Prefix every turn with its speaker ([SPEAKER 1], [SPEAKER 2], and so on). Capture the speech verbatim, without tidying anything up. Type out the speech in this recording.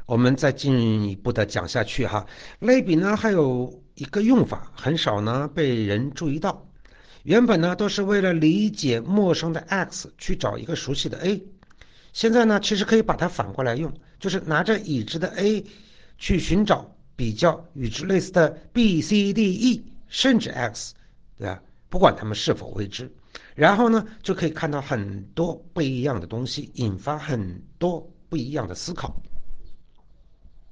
[SPEAKER 1] 我们再进一步的讲下去哈，类比呢还有一个用法很少呢被人注意到，原本呢都是为了理解陌生的 X 去找一个熟悉的 A，现在呢其实可以把它反过来用，就是拿着已知的 A 去寻找比较与之类似的 B、C、D、E 甚至 X， 对吧？不管它们是否未知，然后呢就可以看到很多不一样的东西，引发很多不一样的思考。